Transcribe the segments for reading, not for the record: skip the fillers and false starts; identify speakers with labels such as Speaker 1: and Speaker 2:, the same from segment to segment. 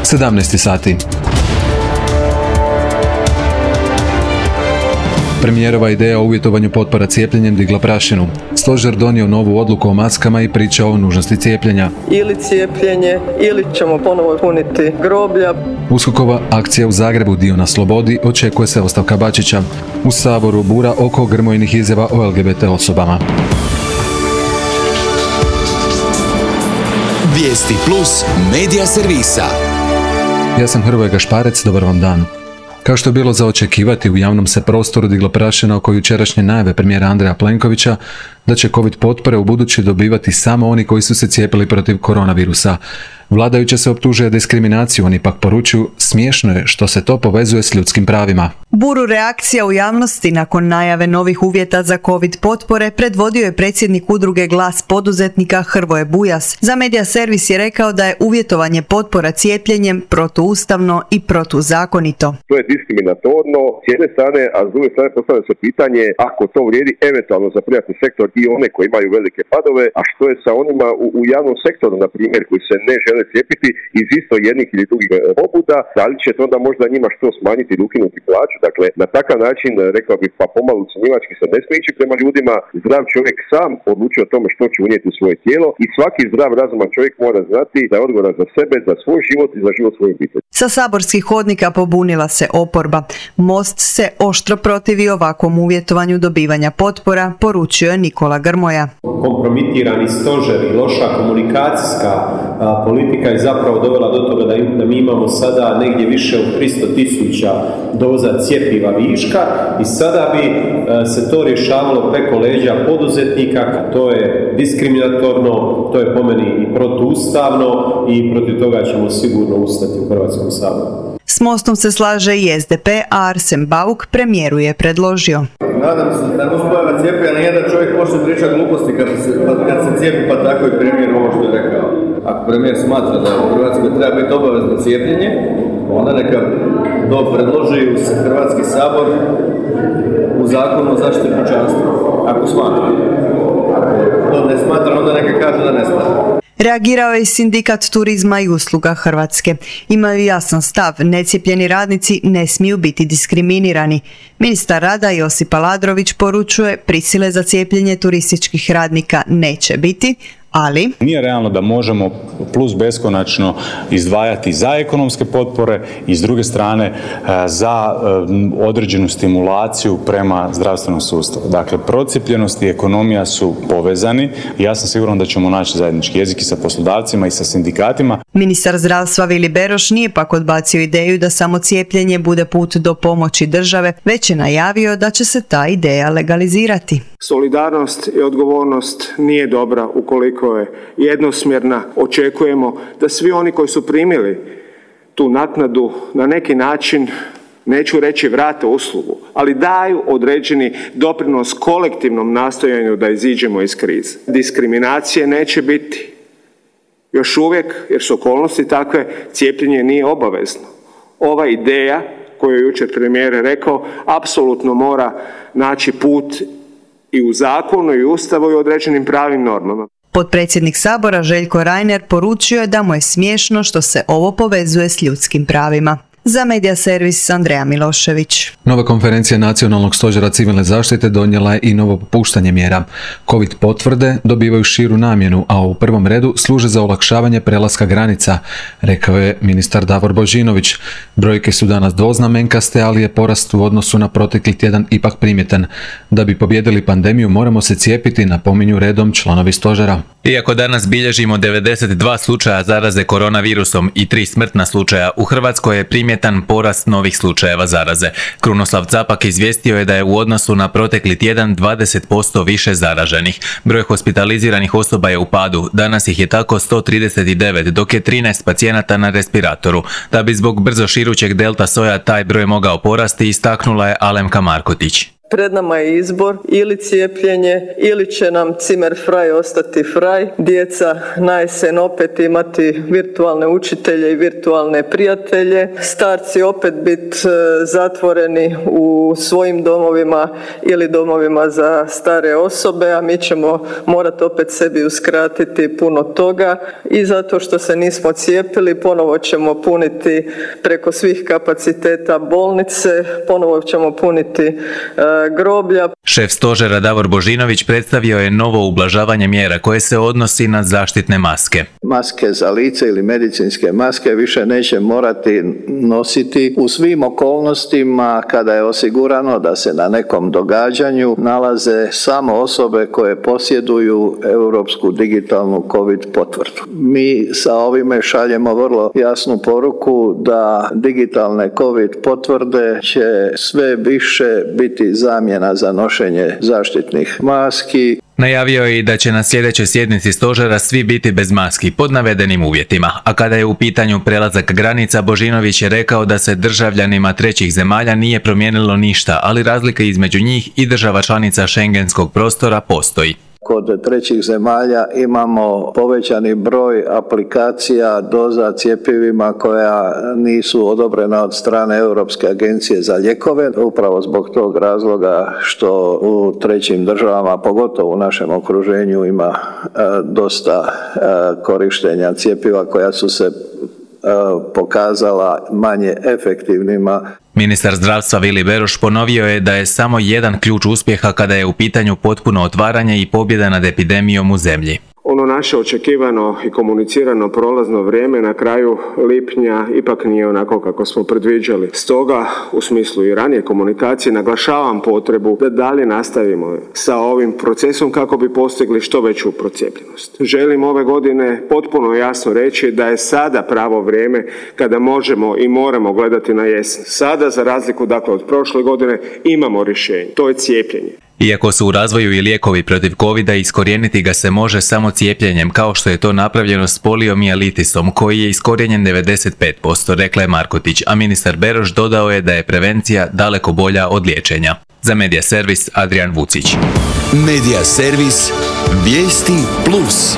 Speaker 1: 17 sati. Premijerova ideja o uvjetovanju potpora cijepljenjem digla prašinu. Stožer donio novu odluku o maskama i pričao o nužnosti cijepljenja.
Speaker 2: Ili cijepljenje, ili ćemo ponovo puniti groblja.
Speaker 1: USKOK-ova akcija u Zagrebu Dio na slobodi, očekuje se ostavka Bačića. U Saboru bura oko Grmojinih izjava o LGBT osobama.
Speaker 3: Vijesti plus medija servisa.
Speaker 1: Ja sam Hrvoje Gašparec, dobar vam dan. Kao što je bilo za očekivati, u javnom se prostoru digla prašina oko jučerašnje najave premijera Andreja Plenkovića da će COVID potpore ubuduće dobivati samo oni koji su se cijepili protiv koronavirusa. Vladajuće se optužuje diskriminaciju, oni pak poručuju smiješno je što se to povezuje s ljudskim pravima.
Speaker 4: Buru reakcija u javnosti nakon najave novih uvjeta za COVID potpore predvodio je predsjednik udruge Glas poduzetnika Hrvoje Bujas. Za Medija servis je rekao da je uvjetovanje potpora cijepljenjem protuustavno i protuzakonito.
Speaker 5: To je diskriminatorno s jedne strane, a s druge strane postavlja se pitanje ako to vrijedi eventualno za privatni sektor i one koji imaju velike padove, a što je sa onima u javnom sektoru, na primjer, koji se ne žele cijepiti iz isto jednih ili drugih pobuda, da li će to onda možda njima što smanjiti ili ukinuti plaću? Dakle, na takav način, rekao bih, pa pomalo ucjenjivački se ne smije ići prema ljudima. Zdrav čovjek sam odlučuje o tome što će unijeti u svoje tijelo i svaki zdrav, razuman čovjek mora znati da je odgovoran za sebe, za svoj život i za život svoje obitelji.
Speaker 4: Sa saborskih hodnika pobunila se oporba. Most se oštro protivi ovakvom uvjetovanju dobivanja potpora, poručio je Nikola Grmoja.
Speaker 6: Kompromitirani stožer i loša komunikacijska politika je zapravo dovela do toga da mi imamo sada negdje više od 300.000 doza cjepiva viška i sada bi se to rješavalo preko leđa poduzetnika. To je diskriminatorno, to je po meni i protuustavno i protiv toga ćemo sigurno ustati u Hrvatskom saboru.
Speaker 4: S Mostom se slaže i SDP, a Arsen Bauk premijeru je predložio.
Speaker 7: Nadam se da nuspojava cijepljenja nijedan čovjek može pričati gluposti kad se cijepi, pa tako i premijer ovo što je rekao. Ako premijer smatra da u Hrvatskoj treba biti obavezno cijepljenje, onda neka to predloži u Hrvatski sabor u zakonu o zaštiti pučanstva. Ako smatra. Ako to ne smatra, onda neka kaže da ne smatra.
Speaker 4: Reagirao je i Sindikat turizma i usluga Hrvatske. Imaju jasan stav, necijepljeni radnici ne smiju biti diskriminirani. Ministar rada Josip Aladrović poručuje prisile za cijepljenje turističkih radnika neće biti, ali
Speaker 8: nije realno da možemo plus beskonačno izdvajati za ekonomske potpore i s druge strane za određenu stimulaciju prema zdravstvenom sustavu. Dakle, procijepljenost i ekonomija su povezani i ja sam siguran da ćemo naći zajednički jezik i sa poslodavcima i sa sindikatima.
Speaker 4: Ministar zdravstva Vili Beroš nije pak odbacio ideju da samo cijepljenje bude put do pomoći države, već je najavio da će se ta ideja legalizirati.
Speaker 9: Solidarnost i odgovornost nije dobra ukoliko je jednosmjerna. Očekujemo da svi oni koji su primili tu naknadu na neki način, neću reći vrate uslugu, ali daju određeni doprinos kolektivnom nastojanju da iziđemo iz krize. Diskriminacije neće biti. Još uvijek, jer su okolnosti takve, cijepljenje nije obavezno. Ova ideja koju je jučer premijer rekao, apsolutno mora naći put i u zakonu i u Ustavu i određenim pravnim normama.
Speaker 4: Potpredsjednik Sabora Željko Reiner poručio je da mu je smiješno što se ovo povezuje s ljudskim pravima. Za Medija servis Andreja Milošević.
Speaker 1: Nova konferencija Nacionalnog stožera civilne zaštite donijela je i novo popuštanje mjera. COVID potvrde dobivaju širu namjenu, a u prvom redu služe za olakšavanje prelaska granica, rekao je ministar Davor Božinović. Brojke su danas dvoznamenkaste, ali je porast u odnosu na protekli tjedan ipak primjetan. Da bi pobijedili pandemiju moramo se cijepiti, napominju redom članovi stožera.
Speaker 10: Iako danas bilježimo 92 slučaja zaraze koronavirusom i 3 smrtna slučaja, u Hrvatskoj je primjetan porast novih slučajeva zaraze. Krunoslav Capak izvijestio je da je u odnosu na protekli tjedan 20% više zaraženih. Broj hospitaliziranih osoba je u padu, danas ih je tako 139, dok je 13 pacijenata na respiratoru. Da bi zbog brzo širućeg delta soja taj broj mogao porasti, istaknula je Alemka Markotić.
Speaker 2: Pred nama je izbor ili cijepljenje ili će nam Zimmer frei ostati frei. Djeca na jesen opet imati virtualne učitelje i virtualne prijatelje. Starci opet biti zatvoreni u svojim domovima ili domovima za stare osobe, a mi ćemo morati opet sebi uskratiti puno toga i zato što se nismo cijepili ponovo ćemo puniti preko svih kapaciteta bolnice, ponovo ćemo puniti groblja.
Speaker 10: Šef stožera Davor Božinović predstavio je novo ublažavanje mjera koje se odnosi na zaštitne maske.
Speaker 11: Maske za lice ili medicinske maske više neće morati nositi u svim okolnostima kada je osigurano da se na nekom događanju nalaze samo osobe koje posjeduju europsku digitalnu COVID potvrdu. Mi sa ovime šaljemo vrlo jasnu poruku da digitalne COVID potvrde će sve više biti zamjena za nošenje zaštitnih maski.
Speaker 10: Najavio je i da će na sljedećoj sjednici stožera svi biti bez maski pod navedenim uvjetima, a kada je u pitanju prelazak granica, Božinović je rekao da se državljanima trećih zemalja nije promijenilo ništa, ali razlika između njih i država članica šengenskog prostora postoji.
Speaker 11: Kod trećih zemalja imamo povećani broj aplikacija doza cjepivima koja nisu odobrena od strane Europske agencije za lijekove, upravo zbog tog razloga što u trećim državama, pogotovo u našem okruženju, ima dosta korištenja cjepiva koja su se pokazala manje efektivnima.
Speaker 10: Ministar zdravstva Vili Beroš ponovio je da je samo jedan ključ uspjeha kada je u pitanju potpuno otvaranje i pobjeda nad epidemijom u zemlji.
Speaker 9: Ono naše očekivano i komunicirano prolazno vrijeme na kraju lipnja ipak nije onako kako smo predviđali. Stoga, u smislu i ranije komunikacije, naglašavam potrebu da dalje nastavimo sa ovim procesom kako bi postigli što veću procijepljenost. Želim ove godine potpuno jasno reći da je sada pravo vrijeme kada možemo i moramo gledati na jesen. Sada, za razliku od prošle godine, imamo rješenje. To je cijepljenje.
Speaker 10: Iako su u razvoju i lijekovi protiv covida, iskorijeniti ga se može samo cijepljenjem, kao što je to napravljeno s poliomijeliitisom, koji je iskorijenjen 95%, rekla je Markotić, a ministar Beroš dodao je da je prevencija daleko bolja od liječenja. Za Medija servis Adrian Vucić.
Speaker 3: Medija servis Vijesti Plus.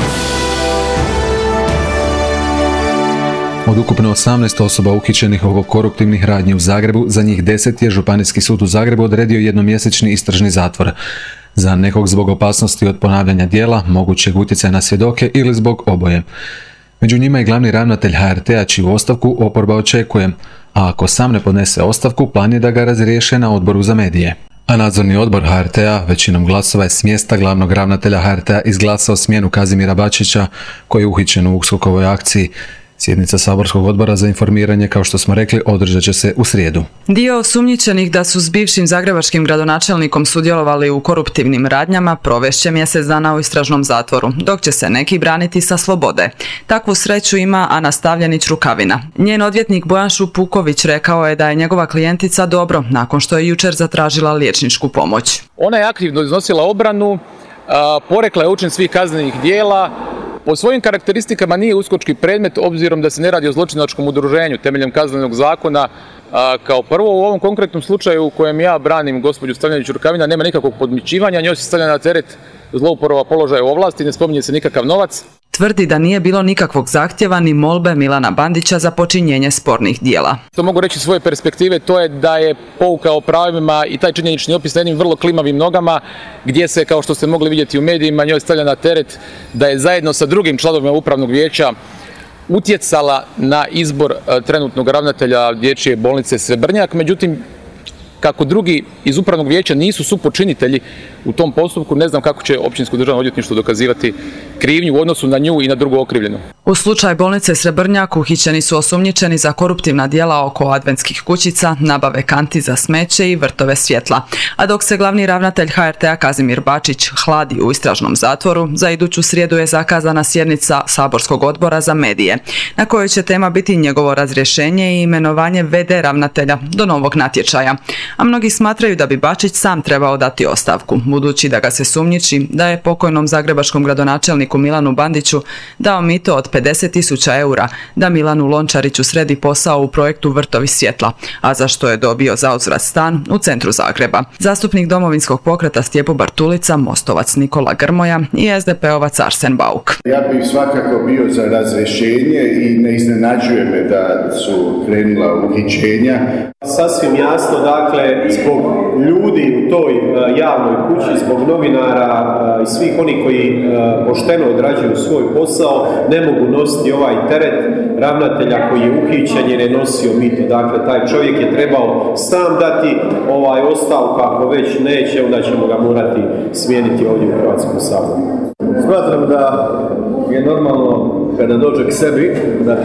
Speaker 1: Od ukupno 18 osoba uhićenih oko koruptivnih radnji u Zagrebu, za njih 10 je Županijski sud u Zagrebu odredio jednomjesečni istražni zatvor. Za nekog zbog opasnosti od ponavljanja djela, mogućeg utjecaja na svjedoke ili zbog oboje. Među njima je glavni ravnatelj HRT-a čiju ostavku oporba očekuje, a ako sam ne podnese ostavku, plan je da ga razriješe na odboru za medije. A nadzorni odbor HRT-a većinom glasova je s mjesta glavnog ravnatelja HRT-a izglasao smjenu Kazimira Bačića, koji je uhićen u USKOK-ovoj akciji. Sjednica saborskog odbora za informiranje, kao što smo rekli, održat će se u srijedu.
Speaker 12: Dio osumnjičenih da su s bivšim zagrebačkim gradonačelnikom sudjelovali u koruptivnim radnjama provešće mjesec dana u istražnom zatvoru, dok će se neki braniti sa slobode. Takvu sreću ima Ana Stavljenić-Rukavina. Njen odvjetnik Bojan Šupuković rekao je da je njegova klijentica dobro, nakon što je jučer zatražila liječničku pomoć.
Speaker 13: Ona je aktivno iznosila obranu, porekla je učin svih kaznenih djela. Po svojim karakteristikama nije uskočki predmet, obzirom da se ne radi o zločinačkom udruženju temeljem kaznenog zakona. Kao prvo, u ovom konkretnom slučaju u kojem ja branim gospođu Stavljenić-Rukavina nema nikakvog podmićivanja, njoj se stavlja na teret zlouporaba položaja u ovlasti, ne spominje se nikakav novac.
Speaker 12: Tvrdi da nije bilo nikakvog zahtjeva ni molbe Milana Bandića za počinjenje spornih djela.
Speaker 13: To mogu reći svoje perspektive, to je da je pouka o pravima i taj činjenični opis na jednim vrlo klimavim nogama, gdje se, kao što ste mogli vidjeti u medijima, njoj stavlja na teret da je zajedno sa drugim članovima upravnog vijeća utjecala na izbor trenutnog ravnatelja dječje bolnice Srebrnjak. Međutim, kako drugi iz upravnog vijeća nisu supočinitelji u tom postupku, ne znam kako će Općinsko državno odvjetništvo dokazivati krivnju u odnosu na nju i na drugu okrivljenu.
Speaker 12: U slučaju bolnice Srebrnjak uhićeni su osumnjičeni za koruptivna djela oko adventskih kućica, nabave kanti za smeće i vrtove svjetla. A dok se glavni ravnatelj HRT-a Kazimir Bačić hladi u istražnom zatvoru, za iduću srijedu je zakazana sjednica saborskog odbora za medije, na kojoj će tema biti njegovo razrješenje i imenovanje VD ravnatelja do novog natječaja. a mnogi smatraju da bi Bačić sam trebao dati ostavku, budući da ga se sumnjiči da je pokojnom zagrebačkom gradonačelniku Milanu Bandiću dao mito od 50.000 eura da Milanu Lončariću sredi posao u projektu Vrtovi svjetla, a za što je dobio zauzvrat stan u centru Zagreba. Zastupnik Domovinskog pokreta Stjepo Bartulica, Mostovac Nikola Grmoja i SDP-ovac Arsen Bauk.
Speaker 14: Ja bih svakako bio za razrješenje i ne iznenađuje me da su krenula uhićenja.
Speaker 6: Sasvim jasno, dakle, zbog ljudi u toj javnoj kući, zbog novinara i svih onih koji pošteno odrađuju svoj posao, ne mogu nositi ovaj teret ravnatelja koji je uhićen jer je nosio mito. Dakle, taj čovjek je trebao sam dati ostavku, ako već neće, onda ćemo ga morati smijeniti ovdje u Hrvatskom saboru.
Speaker 7: Smatram da je normalno kada dođe k sebi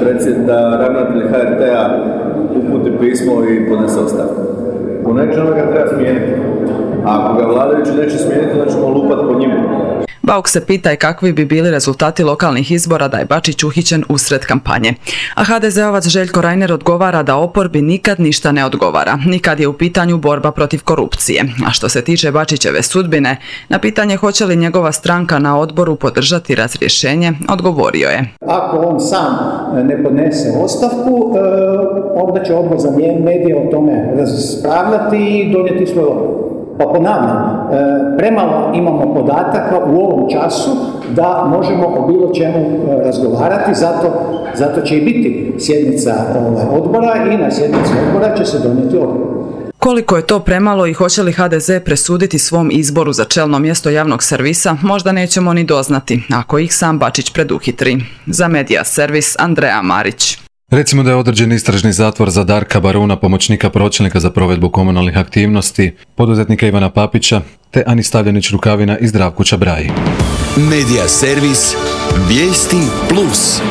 Speaker 7: da ravnatelj HRT-a uputi pismo i podnese ostavku. Ako neće, onda ga treba smijeniti. A ako ga vladajući neće smijeniti, onda ćemo lupati po njima.
Speaker 12: Bauk se pita i kakvi bi bili rezultati lokalnih izbora da je Bačić uhićen usred kampanje. A HDZ-ovac Željko Reiner odgovara da oporbi nikad ništa ne odgovara, nikad je u pitanju borba protiv korupcije. A što se tiče Bačićeve sudbine, na pitanje hoće li njegova stranka na odboru podržati razrješenje, odgovorio je.
Speaker 15: Ako on sam ne podnese ostavku, onda će odbor za medije o tome raspravljati i donijeti svoj odgovor. Pa ponavljam, premalo imamo podataka u ovom času da možemo o bilo čemu razgovarati, zato će i biti sjednica odbora i na sjednici odbora će se donijeti odgovor.
Speaker 12: Koliko je to premalo i hoće li HDZ presuditi svom izboru za čelno mjesto javnog servisa, možda nećemo ni doznati, ako ih sam Bačić preduhitri. Za Medija servis Andreja Marić.
Speaker 1: Recimo da je određen istražni zatvor za Darka Baruna, pomoćnika pročelnika za provedbu komunalnih aktivnosti, poduzetnika Ivana Papića, te Ani Stavljanić Rukavina i Zdravku Čabraji.
Speaker 3: Medija servis Vijesti Plus.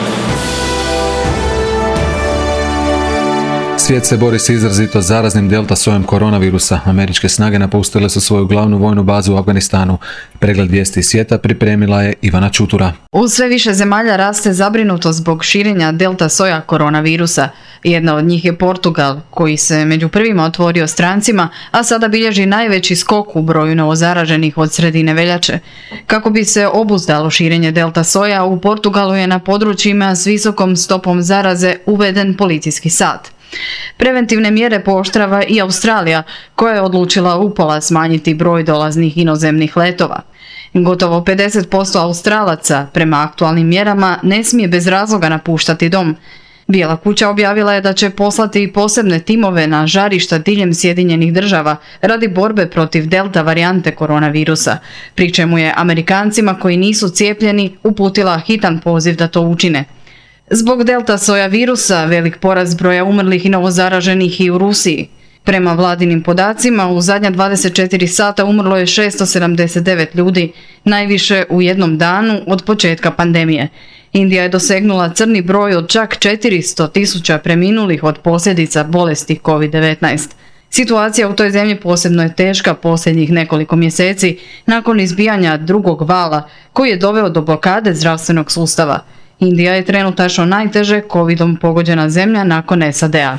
Speaker 1: Svijet se bori s izrazito zaraznim delta sojem koronavirusa. Američke snage napustile su svoju glavnu vojnu bazu u Afganistanu. Pregled vijesti svijeta pripremila je Ivana Čutura.
Speaker 16: U sve više zemalja raste zabrinutost zbog širenja delta soja koronavirusa. Jedna od njih je Portugal, koji se među prvima otvorio strancima, a sada bilježi najveći skok u broju novozaraženih od sredine veljače. Kako bi se obuzdalo širenje delta soja, u Portugalu je na područjima s visokom stopom zaraze uveden policijski sat. Preventivne mjere pooštrava i Australija, koja je odlučila upola smanjiti broj dolaznih inozemnih letova. Gotovo 50% Australaca, prema aktualnim mjerama, ne smije bez razloga napuštati dom. Bijela kuća objavila je da će poslati posebne timove na žarišta diljem Sjedinjenih država radi borbe protiv delta varijante koronavirusa, pri čemu je Amerikancima koji nisu cijepljeni uputila hitan poziv da to učine. Zbog delta soja virusa velik porast broja umrlih i novozaraženih i u Rusiji. Prema vladinim podacima, u zadnja 24 sata umrlo je 679 ljudi, najviše u jednom danu od početka pandemije. Indija je dosegnula crni broj od čak 400.000 preminulih od posljedica bolesti COVID-19. Situacija u toj zemlji posebno je teška posljednjih nekoliko mjeseci nakon izbijanja drugog vala koji je doveo do blokade zdravstvenog sustava. Indija je trenutačno najteže covidom pogođena zemlja nakon SAD-a.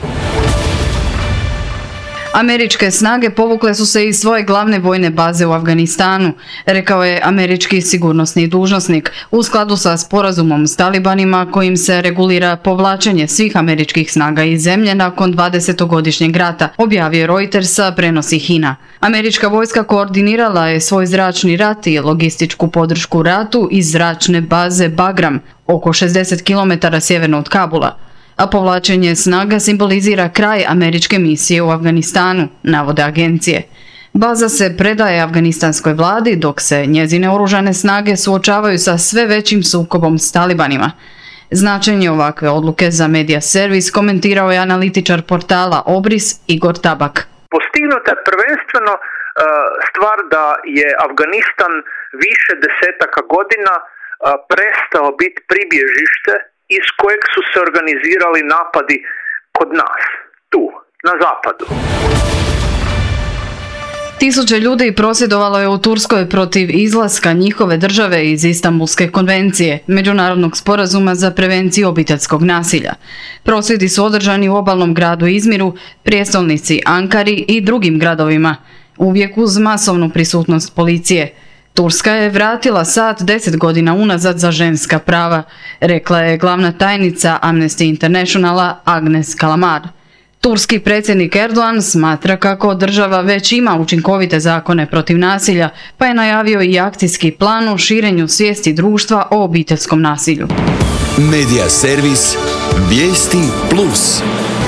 Speaker 16: Američke snage povukle su se iz svoje glavne vojne baze u Afganistanu, rekao je američki sigurnosni dužnosnik, u skladu sa sporazumom s talibanima kojim se regulira povlačenje svih američkih snaga iz zemlje nakon 20-godišnjeg rata, objavio Reutersa, prenosi HINA. Američka vojska koordinirala je svoj zračni rat i logističku podršku ratu iz zračne baze Bagram, oko 60 km sjeverno od Kabula. A povlačenje snaga simbolizira kraj američke misije u Afganistanu, navode agencije. Baza se predaje afganistanskoj vladi dok se njezine oružane snage suočavaju sa sve većim sukobom s talibanima. Značenje ovakve odluke za Medija servis komentirao je analitičar portala Obris Igor Tabak.
Speaker 17: Postignuta prvenstveno stvar da je Afganistan više desetaka godina prestao biti pribježište iz kojeg su se organizirali napadi kod nas, tu, na zapadu.
Speaker 16: Tisuće ljudi prosvjedovalo je u Turskoj protiv izlaska njihove države iz Istanbulske konvencije, međunarodnog sporazuma za prevenciju obiteljskog nasilja. Prosvjedi su održani u obalnom gradu Izmiru, prijestolnici Ankari i drugim gradovima, uvijek uz masovnu prisutnost policije. Turska je vratila sat 10 godina unazad za ženska prava, rekla je glavna tajnica Amnesty Internationala Agnes Kalamar. Turski predsjednik Erdogan smatra kako država već ima učinkovite zakone protiv nasilja, pa je najavio i akcijski plan o širenju svijesti društva o obiteljskom nasilju.
Speaker 3: Medija servis Vijesti Plus.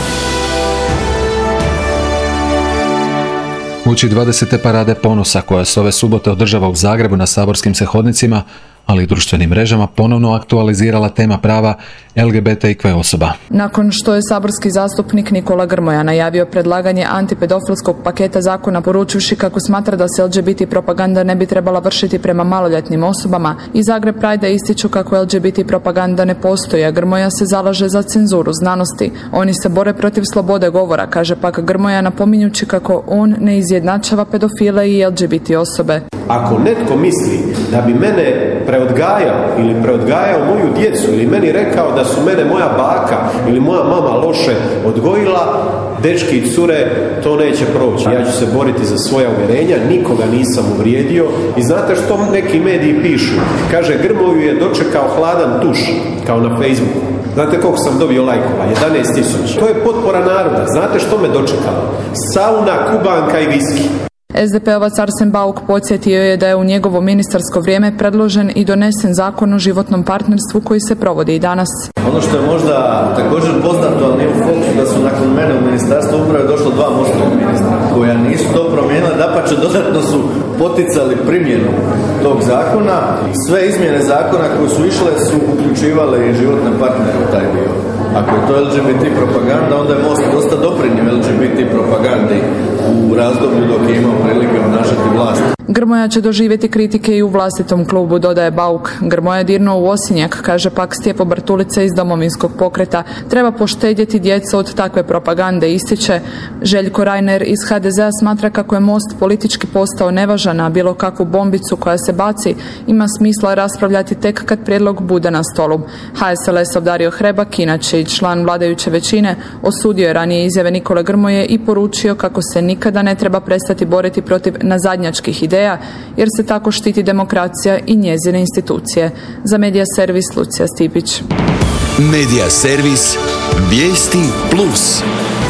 Speaker 1: Uoči 20. parade ponosa koja se ove subote održava u Zagrebu na saborskim se hodnicima, ali i društvenim mrežama, ponovno aktualizirala tema prava LGBTIQ osoba.
Speaker 18: Nakon što je saborski zastupnik Nikola Grmoja najavio predlaganje antipedofilskog paketa zakona poručivši kako smatra da se LGBT propaganda ne bi trebala vršiti prema maloljetnim osobama, i Zagreb Pride ističu kako LGBT propaganda ne postoji, a Grmoja se zalaže za cenzuru znanosti. Oni se bore protiv slobode govora, kaže pak Grmoja, napominjući kako on ne izjednačava pedofile i LGBT osobe.
Speaker 6: Ako netko misli da bi mene preodgajao ili preodgajao moju djecu ili meni rekao da su mene moja baka ili moja mama loše odgojila, dečki i cure, to neće proći. Ja ću se boriti za svoja uvjerenja, nikoga nisam uvrijedio. I znate što neki mediji pišu? Kaže, Grmoju je dočekao hladan tuš, kao na Facebooku. Znate koliko sam dobio lajkova? 11.000. To je potpora naroda. Znate što me dočekalo? Sauna, kubanka i viski.
Speaker 18: SDP-ovac Arsen Bauk podsjetio je da je u njegovo ministarsko vrijeme predložen i donesen zakon o životnom partnerstvu koji se provodi i danas.
Speaker 7: Ono što je možda također poznato, ali nije u fokusu, da su nakon mene u ministarstvu uprave došlo 2 MOST-ova ministra koja nisu to promijenila, dapače dodatno su poticali primjenu tog zakona. Sve izmjene zakona koje su išle su uključivale i životne partnere u taj dio. Ako je to LGBT propaganda, onda je MOST dosta doprinio LGBT propagandi u razdoblju dok je imao prilike obnašati vlast.
Speaker 18: Grmoja će doživjeti kritike i u vlastitom klubu, dodaje Bauk. Grmoja je dirnuo u osinjak, kaže pak Stjepo Bartulica iz Domovinskog pokreta. Treba poštedjeti djecu od takve propagande, ističe. Željko Reiner iz HDZ-a smatra kako je MOST politički postao nevažan, a bilo kakvu bombicu koja se baci ima smisla raspravljati tek kad prijedlog bude na stolu. HSLS-ov Dario Hrebak, inače i član vladajuće većine, osudio je ranije izjave Nikole Grmoje i poručio kako se nikada ne treba prestati boriti protiv nazadnjačkih ideja, jer se tako štiti demokracija i njezine institucije. Za Medija servis Lucija Stipić.
Speaker 3: Medija servis Vijesti Plus.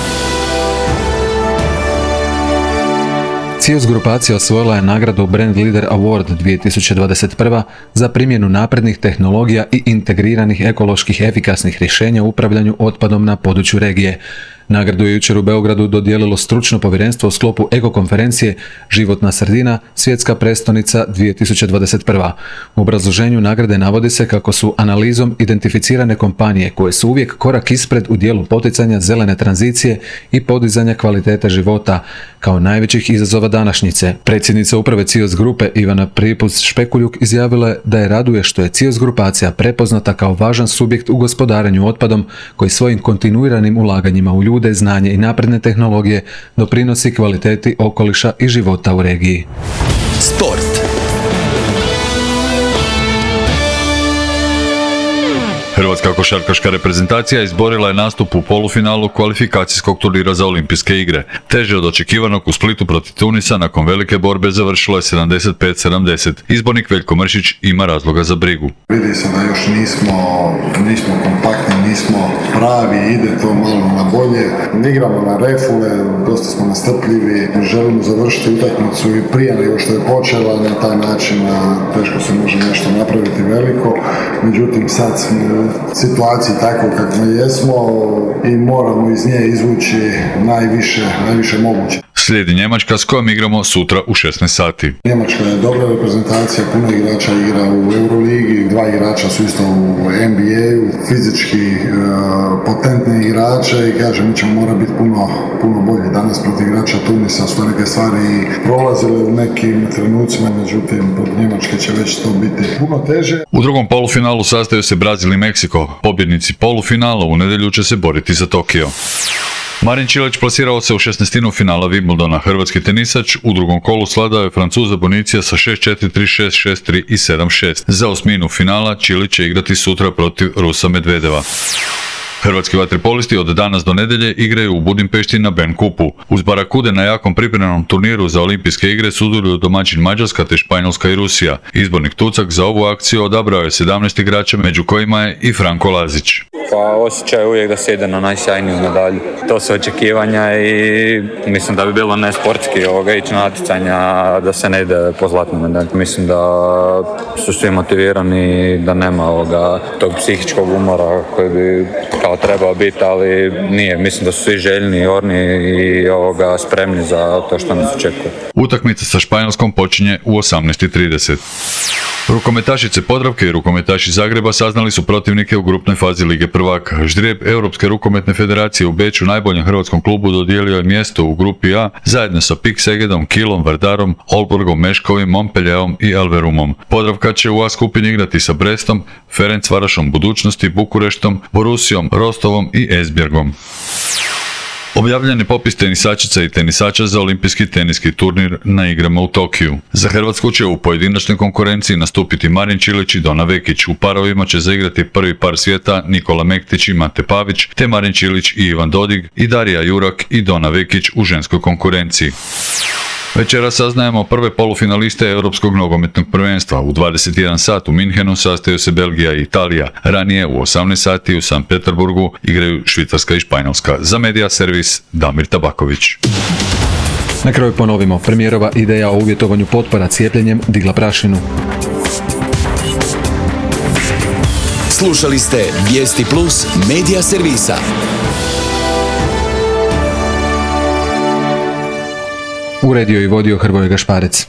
Speaker 1: CIOS grupacija osvojila je nagradu Brand Leader Award 2021. za primjenu naprednih tehnologija i integriranih ekoloških efikasnih rješenja u upravljanju otpadom na području regije. Nagradu je jučer u Beogradu dodijelilo stručno povjerenstvo u sklopu ekokonferencije Životna sredina, svjetska prestolnica 2021. U obrazloženju nagrade navodi se kako su analizom identificirane kompanije koje su uvijek korak ispred u dijelu poticanja zelene tranzicije i podizanja kvalitete života kao najvećih izazova današnjice. Predsjednica uprave CIOS grupe Ivana Pripuz-Špekuljuk izjavila je da je raduje što je CIOS grupacija prepoznata kao važan subjekt u gospodarenju otpadom koji svojim kontinuiranim ulaganjima u ljude, znanje i napredne tehnologije doprinosi kvaliteti okoliša i života u regiji.
Speaker 3: Sport.
Speaker 19: Hrvatska košarkaška reprezentacija izborila je nastup u polufinalu kvalifikacijskog turnira za olimpijske igre. Teže od očekivanog u Splitu protiv Tunisa nakon velike borbe završilo je 75-70. Izbornik Veljko Mršić ima razloga za brigu.
Speaker 20: Vidi se da još nismo kompaktni, nismo pravi, ide to malo na bolje. Igramo na refule, dosta smo nastrpljivi, želimo završiti utakmicu i prije nego što je počela, na taj način teško se može nešto napraviti veliko. Međutim, sad smo situaciji tako kakve jesmo i moramo iz nje izvući najviše moguće.
Speaker 19: Slijedi Njemačka s kojom igramo sutra u 16 sati.
Speaker 20: Njemačka je dobra reprezentacija, puno igrača igra u Euroligi, 2 igrača su isto u NBA-u, fizički potentni igrače i kažem, mi ćemo morati biti puno bolji. Danas protiv igrača Tunisa su neke stvari prolazile u nekim trenucima, međutim protiv Njemačke će već to biti puno teže.
Speaker 19: U drugom polufinalu sastaju se Brazil i Meksiko. Pobjednici polufinala u nedjelju će se boriti za Tokio. Marin Čilić plasirao se u 16. finala Wimbledona. Hrvatski tenisač u drugom kolu svladao je Francuza Bonicija sa 6-4, 3-6, 6-3 i 7-6. Za osminu finala Čilić će igrati sutra protiv Rusa Medvedeva. Hrvatski vaterpolisti od danas do nedjelje igraju u Budimpešti na Ben Kupu. Uz Barakude na jakom pripremnom turniru za olimpijske igre sudjeluju domaćin Mađarska te Španjolska i Rusija. Izbornik Tucak za ovu akciju odabrao je 17 igrača, među kojima je i Franko Lazić.
Speaker 21: Pa osjećaj uvijek da se ide na najsjajniju medalju. To su očekivanja i mislim da bi bilo nesportski ići na natjecanja da se ne ide po zlatnu medalju. Mislim da su svi motivirani, da nema tog psihičkog umora koji bi kao trebao biti, ali nije. Mislim da su svi željni, orni i spremni za to što nas očekuje.
Speaker 19: Utakmica sa Španjolskom počinje u 18:30. Rukometašice Podravke i rukometaši Zagreba saznali su protivnike u grupnoj fazi Lige prvaka. Ždrijeb Europske rukometne federacije u Beču najboljem hrvatskom klubu dodijelio je mjesto u grupi A zajedno sa PIK Segedom, Kilom, Vardarom, Olborgom, Meškovim, Montpellierom i Elverumom. Podravka će u A skupini igrati sa Brestom, Ferencvarašom Budućnosti, Bukureštom, Borusijom, Rostovom i Esbjergom. Objavljen je popis tenisačica i tenisača za olimpijski teniski turnir na igrama u Tokiju. Za Hrvatsku će u pojedinačnoj konkurenciji nastupiti Marin Čilić i Dona Vekić. U parovima će zaigrati prvi par svijeta Nikola Mektić i Mate Pavić, te Marin Čilić i Ivan Dodig i Darija Jurak i Dona Vekić u ženskoj konkurenciji. Večeras saznajemo prve polufinaliste Europskog nogometnog prvenstva. U 21 sat u Minhenu sastaju se Belgija i Italija. Ranije u 18 sati u Sankt Peterburgu igraju Švicarska i Španjolska. Za Medija servis Damir Tabaković.
Speaker 1: Na kraju ponovimo, premijerova ideja o uvjetovanju potpora cijepljenjem digla prašinu.
Speaker 3: Slušali ste Vijesti Plus Medija servisa.
Speaker 1: Uredio i vodio Hrvoje Gašparec.